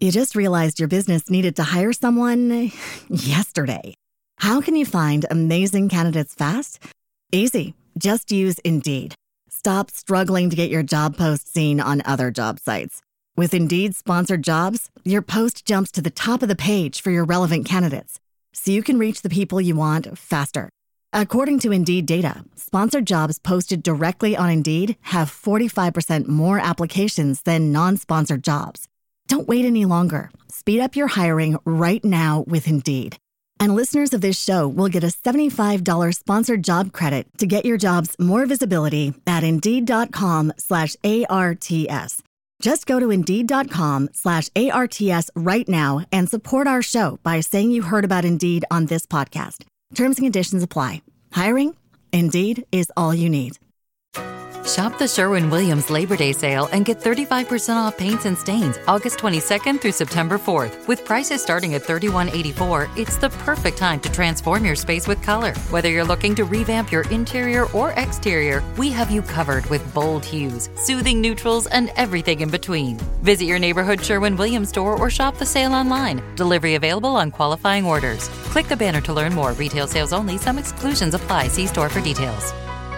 You just realized your business needed to hire someone yesterday. How can you find amazing candidates fast? Easy. Just use Indeed. Stop struggling to get your job post seen on other job sites. With Indeed sponsored jobs, your post jumps to the top of the page for your relevant candidates, so you can reach the people you want faster. According to Indeed data, sponsored jobs posted directly on Indeed have 45% more applications than non-sponsored jobs. Don't wait any longer. Speed up your hiring right now with Indeed. And listeners of this show will get a $75 sponsored job credit to get your jobs more visibility at Indeed.com/ARTS. Just go to Indeed.com/ARTS right now and support our show by saying you heard about Indeed on this podcast. Terms and conditions apply. Hiring? Indeed is all you need. Shop the Sherwin-Williams Labor Day sale and get 35% off paints and stains August 22nd through September 4th. With prices starting at $31.84, it's the perfect time to transform your space with color. Whether you're looking to revamp your interior or exterior, we have you covered with bold hues, soothing neutrals, and everything in between. Visit your neighborhood Sherwin-Williams store or shop the sale online. Delivery available on qualifying orders. Click the banner to learn more. Retail sales only. Some exclusions apply. See store for details.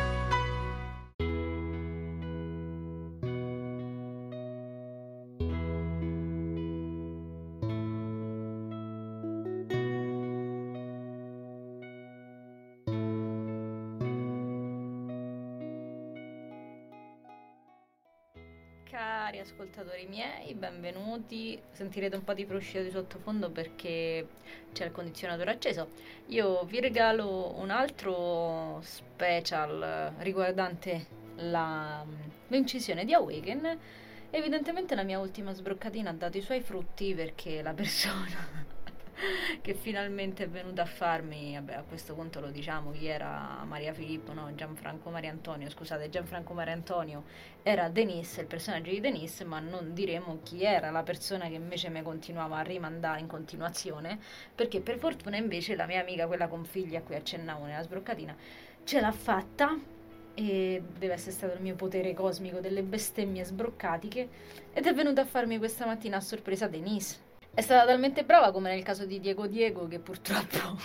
Cari ascoltatori miei, benvenuti. Sentirete un po' di fruscio di sottofondo perché c'è il condizionatore acceso. Io vi regalo un altro special riguardante l'incisione di Awaken. Evidentemente la mia ultima sbroccatina ha dato i suoi frutti, perché la persona che finalmente è venuta a farmi, vabbè, a questo punto lo diciamo chi era, Gianfranco Maria Antonio era Denise, il personaggio di Denise, ma non diremo chi era la persona che invece mi continuava a rimandare in continuazione, perché per fortuna invece la mia amica, quella con figli a cui accennavo nella sbroccatina, ce l'ha fatta, e deve essere stato il mio potere cosmico delle bestemmie sbroccatiche, ed è venuta a farmi questa mattina a sorpresa Denise. È stata talmente brava, come nel caso di Diego, che purtroppo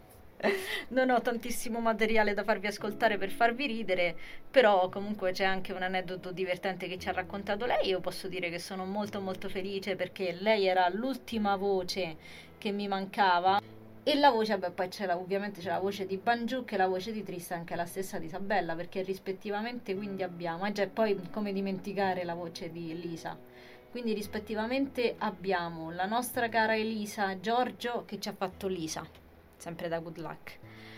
non ho tantissimo materiale da farvi ascoltare per farvi ridere, però comunque c'è anche un aneddoto divertente che ci ha raccontato lei. Io posso dire che sono molto molto felice, perché lei era l'ultima voce che mi mancava. E la voce, vabbè, poi ovviamente c'è la voce di Banjuk e la voce di Tristan, che è la stessa di Isabella, perché rispettivamente quindi abbiamo, poi come dimenticare la voce di Lisa. Quindi rispettivamente abbiamo la nostra cara Elisa Giorgio, che ci ha fatto Lisa, sempre da Good Luck.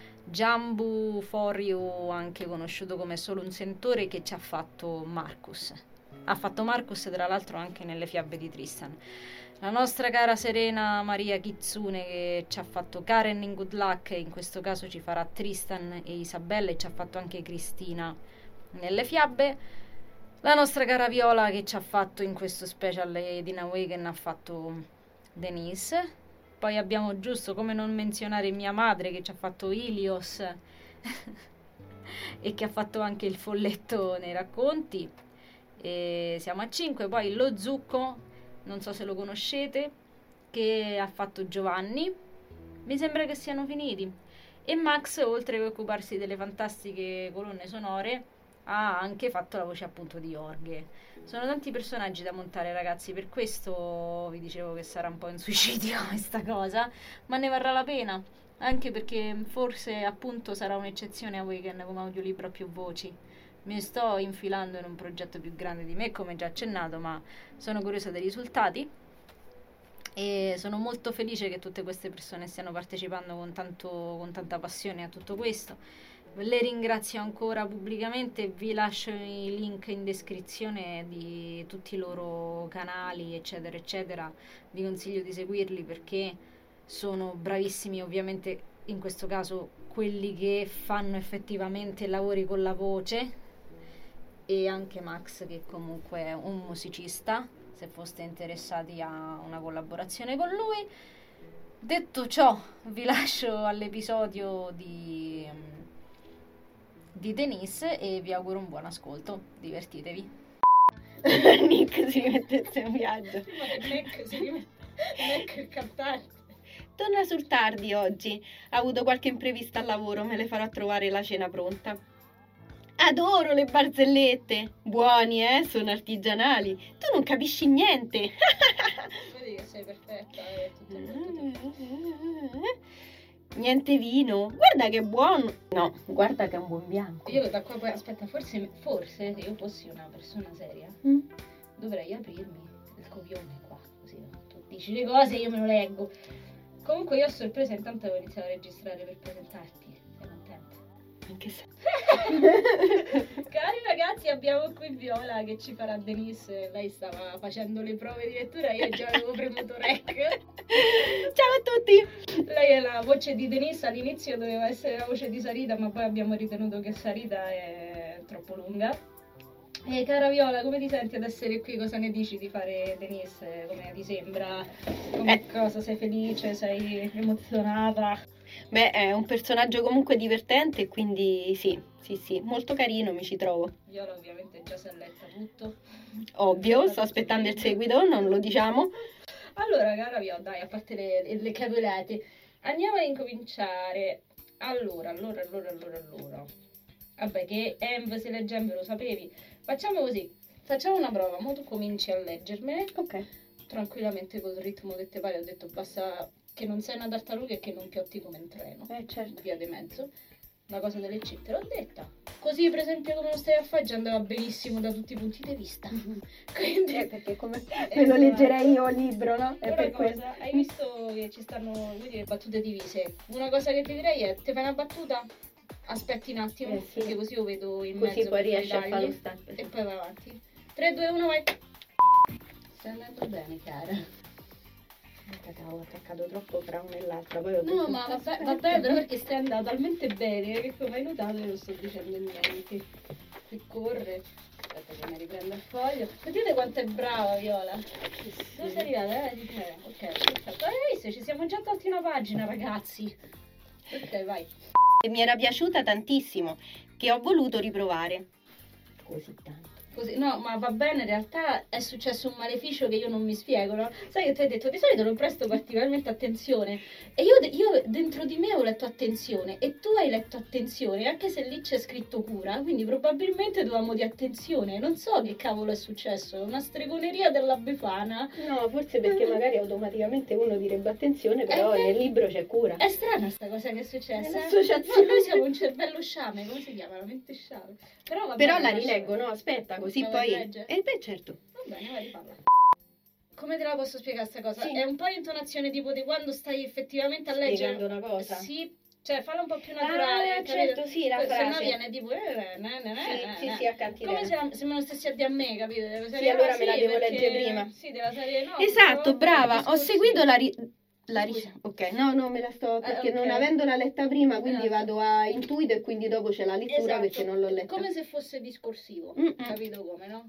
Jambu Forio, anche conosciuto come Solo un Sentore, che ci ha fatto Marcus. Ha fatto Marcus tra l'altro anche nelle fiabe di Tristan. La nostra cara Serena Maria Kitsune, che ci ha fatto Karen in Good Luck, e in questo caso ci farà Tristan e Isabella, e ci ha fatto anche Cristina nelle fiabe. La nostra cara Viola, che ci ha fatto in questo special di Awaken, ha fatto Denise. Poi abbiamo, giusto come non menzionare, mia madre, che ci ha fatto Ilios e che ha fatto anche il folletto nei racconti. E siamo a 5. Poi lo Zucco, non so se lo conoscete, che ha fatto Giovanni. Mi sembra che siano finiti. E Max, oltre che occuparsi delle fantastiche colonne sonore, ha anche fatto la voce appunto di Jorge. Sono tanti personaggi da montare, ragazzi, per questo vi dicevo che sarà un po' in suicidio questa cosa, ma ne varrà la pena, anche perché forse appunto sarà un'eccezione Awaken come audiolibro a più voci. Mi sto infilando in un progetto più grande di me, come già accennato, ma sono curiosa dei risultati e sono molto felice che tutte queste persone stiano partecipando con tanta passione a tutto questo. Le ringrazio ancora pubblicamente, vi lascio i link in descrizione di tutti i loro canali, eccetera eccetera. Vi consiglio di seguirli perché sono bravissimi, ovviamente in questo caso quelli che fanno effettivamente lavori con la voce, e anche Max, che comunque è un musicista, se foste interessati a una collaborazione con lui. Detto ciò, vi lascio all'episodio di Denise e vi auguro un buon ascolto, divertitevi. Nick si rimettesse in viaggio. Ma che Nick si rimette il cantante. Torna sul tardi oggi. Ha avuto qualche imprevista al lavoro, me le farò trovare la cena pronta. Adoro le barzellette. Buoni, sono artigianali. Tu non capisci niente. Vedi che sei perfetta, tutto. Niente vino. Guarda che buono. No, guarda che è un buon bianco. Io da qua poi, aspetta, forse se io fossi una persona seria, dovrei aprirmi il copione qua, così tu dici le cose e io me lo leggo. Comunque io ho sorpresa, intanto avevo iniziato a registrare per presentarti. Sei contenta? Anche se... Cari ragazzi, abbiamo qui Viola che ci farà Denise. Lei stava facendo le prove di lettura, io già avevo premuto rec. Ciao a tutti! Lei è la voce di Denise, all'inizio doveva essere la voce di Sarita, ma poi abbiamo ritenuto che Sarita è troppo lunga. E cara Viola, come ti senti ad essere qui? Cosa ne dici di fare Denise? Come ti sembra? Cosa? Sei felice? Sei emozionata? Beh, è un personaggio comunque divertente, quindi sì, molto carino, mi ci trovo. Viola ovviamente già si è letta tutto. Ovvio, sto aspettando il seguito, non lo diciamo. Allora, cara Viola, dai, a parte le cavolate, andiamo a incominciare. Allora. Vabbè, che enfasi leggendo lo sapevi. Facciamo così, facciamo una prova, mo tu cominci a leggermene. Ok. Tranquillamente col ritmo che te pare, ho detto basta che non sei una tartaruga e che non piotti come un treno. Certo. Via di mezzo. Una cosa delle C te l'ho detta. Così per esempio come lo stai a fare già andava benissimo da tutti i punti di vista. Quindi perché come me lo leggerei io il libro, no? È per questo. Hai visto che ci stanno, quindi, le battute divise. Una cosa che ti direi è, ti fai una battuta? Aspetti un attimo, Sì. perché così io vedo in Così mezzo. poi per riesci a dargli, fare lo step. e poi vai avanti. 3, 2, 1, vai. Stai andando bene, cara. Cacao, ho attaccato troppo fra una e l'altra. Poi ho No, detto, ma va bene però perché stai andando talmente bene che come hai notato io non sto dicendo niente. Che corre. Aspetta che mi riprendo il foglio. Vedete quanto è brava Viola. Dove sei arrivata? Ok, perfetto. Hai visto? Ci siamo già tolti una pagina, ragazzi. Ok, vai. E mi era piaciuta tantissimo, che ho voluto riprovare. Così tanto. Così, no, ma va bene, in realtà è successo un maleficio che io non mi spiego, no? Sai che tu hai detto, di solito non presto particolarmente attenzione, e io dentro di me ho letto attenzione, e tu hai letto attenzione, anche se lì c'è scritto cura, quindi probabilmente dovevamo di attenzione, non so che cavolo è successo, una stregoneria della Befana. No, forse perché magari automaticamente uno direbbe attenzione, però nel libro c'è cura. È strana sta cosa che è successa. L'associazione. No, noi siamo un cervello sciame, come si chiama? La mente sciame. Però, va Però bene, la rileggo, no? Aspetta, così Ma poi... vuoi leggere? beh, certo. Va bene, vai, parla. Come te la posso spiegare sta cosa? Sì. È un po' l'intonazione tipo di quando stai effettivamente a leggere. Spiegando una cosa. Sì, cioè falla un po' più naturale. Ah, certo, sì, la Se no frase. viene tipo... Sì, a cantilena. Come se me lo stessi a dire a me, capito? Sì, allora me la devo leggere prima. Sì, della serie no. Esatto, brava. Ho seguito Scusa. Ok, no, me la sto... perché ok. non avendola letta prima, quindi Esatto. vado a intuito e quindi dopo c'è la lettura Esatto. perché non l'ho letta. Come se fosse discorsivo. Mm-mm. Capito come, no?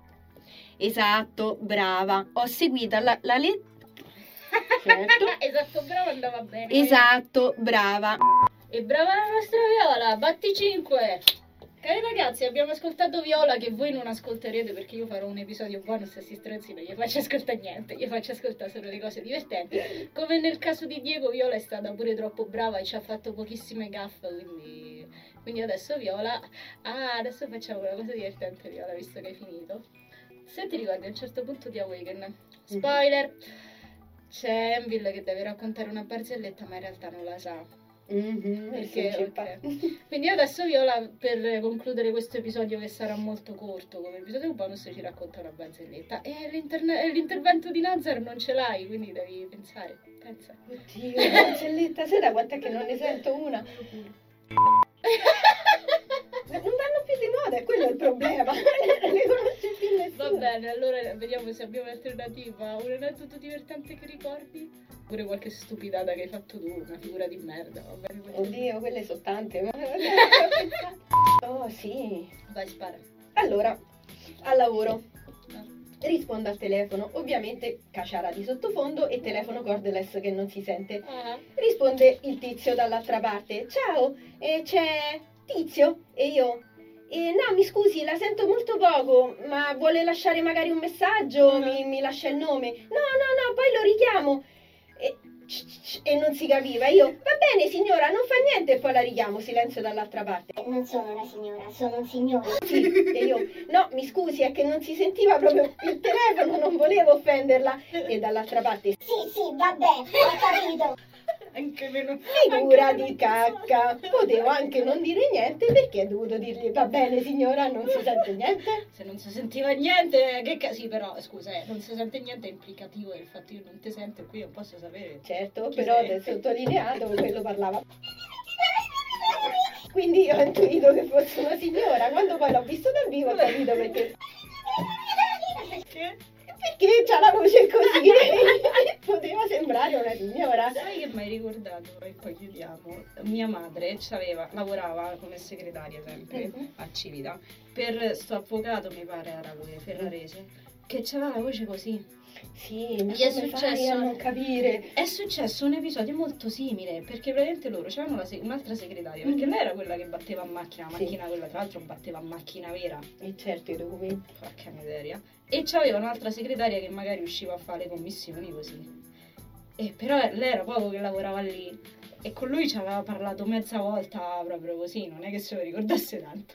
Esatto, brava. Ho seguito la lettera... Certo. Esatto, brava, andava bene. Esatto, brava. E brava la nostra Viola, batti 5. Cari ragazzi, abbiamo ascoltato Viola che voi non ascolterete perché io farò un episodio bonus e si stronzi, non gli faccio ascoltare niente, gli faccio ascoltare solo le cose divertenti. Come nel caso di Diego, Viola è stata pure troppo brava e ci ha fatto pochissime gaffe, quindi adesso Viola... Ah, adesso facciamo una cosa divertente Viola, visto che hai finito. Se ti ricordi a un certo punto di Awaken, spoiler, c'è Envil che deve raccontare una barzelletta ma in realtà non la sa. Perché, ok. Quindi adesso Viola, per concludere questo episodio che sarà molto corto come episodio bonus, ci racconta una barzelletta e l'intervento di Nazar non ce l'hai, quindi devi pensare. Pensa. Oddio, barzelletta, sai da quant'è che non ne sento una? Non vanno più di moda, è quello il problema. Le conosce più nessuno. Va bene, allora vediamo se abbiamo un'alternativa. Un aneddoto divertente che ricordi? Pure qualche stupidata che hai fatto tu, una figura di merda, va bene così. Oddio, quelle sono tante. Oh sì. Vai, spara. Allora, al lavoro. Rispondo al telefono, ovviamente caciara di sottofondo e telefono cordless che non si sente. Risponde il tizio dall'altra parte. Ciao, c'è Tizio? E io, No, mi scusi, la sento molto poco, ma vuole lasciare magari un messaggio? Mi lascia il nome? No, poi lo richiamo. E non si capiva. Io, va bene signora, non fa niente, e poi la richiamo, silenzio dall'altra parte. Non sono una signora, sono un signore. Sì, e io, no, mi scusi, è che non si sentiva proprio il telefono, non volevo offenderla. E dall'altra parte, Sì, vabbè, ho capito. Anche meno. figura di cacca. Potevo anche non dire niente, perché ho dovuto dirgli, va bene signora, non si sente niente. Se non si sentiva niente, sì, però scusa, non si sente niente è implicativo del fatto che io non ti sento e qui non posso sapere. Certo, Chi però sei? è sottolineato, quello parlava. Quindi io ho intuito che fosse una signora. Quando poi l'ho visto dal vivo ho capito perché. Perché? Perché c'ha la voce così. Poteva sembrare una signora. Sai che mi hai ricordato? E poi chiudiamo. Mia madre lavorava come segretaria sempre a Civita per sto avvocato, mi pare era lui, Ferrarese, che c'aveva la voce così. Sì, ma Gli è come fai successo- a non capire? È successo un episodio molto simile perché praticamente loro c'erano un'altra segretaria, perché lei era quella che batteva a macchina, la Sì. macchina quella tra l'altro batteva a macchina vera, E certo, i documenti. porca miseria, e c'aveva un'altra segretaria che magari usciva a fare le commissioni così. E però lei era poco che lavorava lì e con lui ci aveva parlato mezza volta proprio così, non è che se lo ricordasse tanto.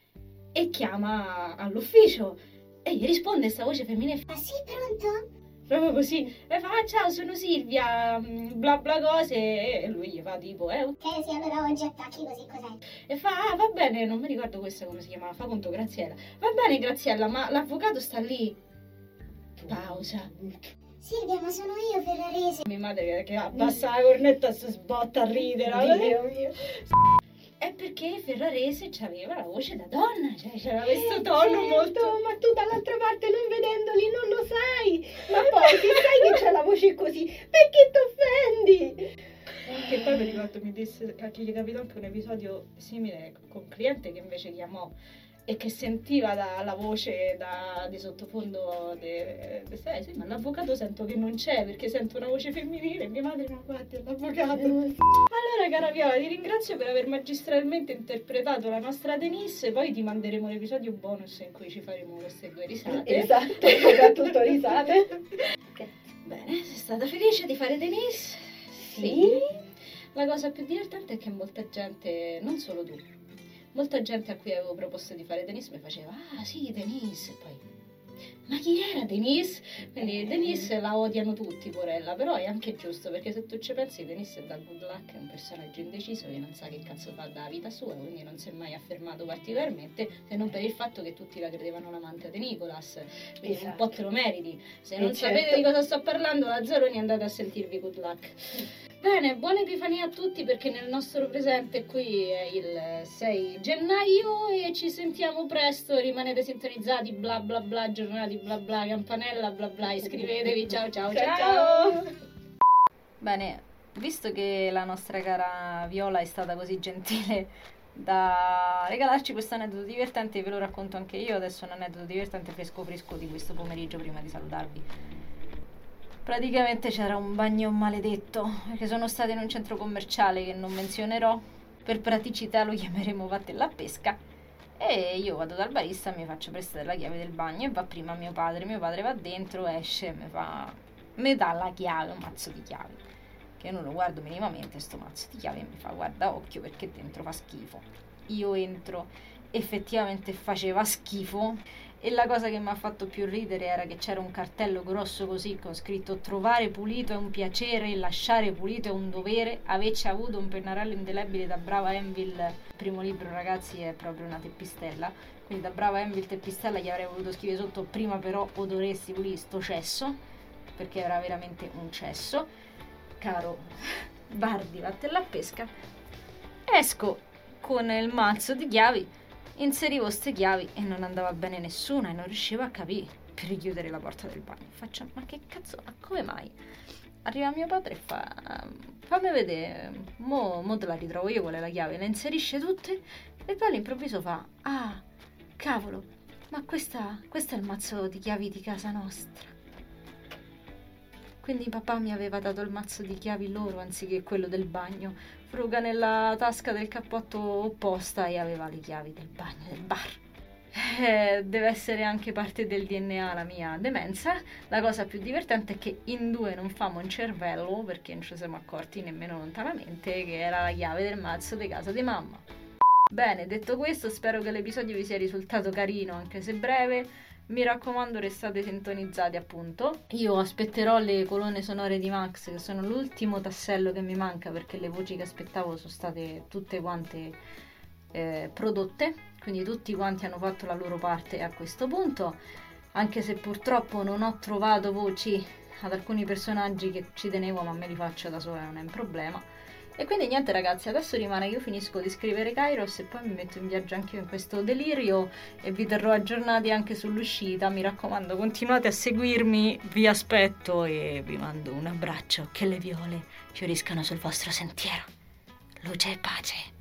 E chiama all'ufficio e gli risponde sta voce femminile Ah sì, pronto? proprio così, e fa ciao sono Silvia, bla bla cose, e lui gli fa tipo Ok, sì, allora oggi attacchi così cos'è? e fa va bene, non mi ricordo questa come si chiamava, fa conto Graziella, va bene Graziella, ma l'avvocato sta lì. Pausa. Silvia, ma sono io Ferrarese. Mia madre che abbassa la cornetta e si sbotta a ridere. Dio mio. È perché Ferrarese c'aveva la voce da donna, cioè c'era questo tono molto. Ma tu dall'altra parte non vedendoli non lo sai. Ma poi se sai che c'ha la voce così, perché t'offendi? Che poi mi ricordo mi disse che gli capitò anche un episodio simile con un cliente che invece chiamò e che sentiva la voce di sottofondo sì, ma l'avvocato sento che non c'è perché sento una voce femminile e mia madre non guarda l'avvocato. Allora cara Viola, ti ringrazio per aver magistralmente interpretato la nostra Denise, poi ti manderemo l'episodio bonus in cui ci faremo queste due risate. Esatto, soprattutto risate. Bene, sei stata felice di fare Denise? Sì. La cosa più divertente è che molta gente, non solo tu, molta gente a cui avevo proposto di fare Denise mi faceva ah sì Denise, e poi ma chi era Denise? Quindi Denise la odiano tutti, porella, però è anche giusto perché se tu ci pensi Denise è da Good Luck, è un personaggio indeciso che non sa che cazzo fa dalla vita sua, quindi non si è mai affermato particolarmente, se non per il fatto che tutti la credevano l'amante di Nicolas, quindi un po' te lo meriti. Se non sapete certo. di cosa sto parlando, la Zeroni andate a sentirvi Good Luck. Bene, buona Epifania a tutti perché nel nostro presente qui è il 6 gennaio e ci sentiamo presto, rimanete sintonizzati, bla bla bla, giornati, bla bla, campanella, bla bla, iscrivetevi, ciao ciao ciao! Ciao. Bene, visto che la nostra cara Viola è stata così gentile da regalarci questo aneddoto divertente, ve lo racconto anche io, adesso un aneddoto divertente fresco fresco di questo pomeriggio prima di salutarvi. Praticamente c'era un bagno maledetto, perché sono stata in un centro commerciale che non menzionerò, per praticità lo chiameremo Vattella a Pesca, e io vado dal barista, mi faccio prestare la chiave del bagno e va prima mio padre va dentro, esce, mi dà la chiave, un mazzo di chiavi, che io non lo guardo minimamente sto mazzo di chiavi e mi fa guarda occhio perché dentro fa schifo. Io entro, effettivamente faceva schifo. E la cosa che mi ha fatto più ridere era che c'era un cartello grosso così con scritto trovare pulito è un piacere, lasciare pulito è un dovere, avecci avuto un pennarello indelebile da brava Envil, il primo libro ragazzi è proprio una teppistella, quindi da brava Envil teppistella gli avrei voluto scrivere sotto prima però o dovresti pulire sto cesso, perché era veramente un cesso. Caro Bardi Vattella a Pesca, esco con il mazzo di chiavi, inserivo ste chiavi e non andava bene nessuna e non riuscivo a capire per richiudere la porta del bagno. Faccio, ma che cazzo, ma come mai? Arriva mio padre e fa, fammi vedere, mo te la ritrovo io qual è la chiave, le inserisce tutte e poi all'improvviso fa, ah, cavolo, ma questo è il mazzo di chiavi di casa nostra. Quindi papà mi aveva dato il mazzo di chiavi loro anziché quello del bagno. Fruga nella tasca del cappotto opposta e aveva le chiavi del bagno del bar. Deve essere anche parte del DNA la mia demenza. La cosa più divertente è che in due non famo un cervello, perché non ci siamo accorti nemmeno lontanamente che era la chiave del mazzo di casa di mamma. Bene, detto questo, spero che l'episodio vi sia risultato carino, anche se breve. Mi raccomando, restate sintonizzati, appunto. Io aspetterò le colonne sonore di Max, che sono l'ultimo tassello che mi manca, perché le voci che aspettavo sono state tutte quante prodotte, quindi tutti quanti hanno fatto la loro parte a questo punto, anche se purtroppo non ho trovato voci ad alcuni personaggi che ci tenevo, ma me li faccio da sola, non è un problema. E quindi niente ragazzi, adesso rimane che io finisco di scrivere Kairos e poi mi metto in viaggio anche io in questo delirio e vi terrò aggiornati anche sull'uscita. Mi raccomando, continuate a seguirmi, vi aspetto e vi mando un abbraccio, che le viole fioriscano sul vostro sentiero. Luce e pace.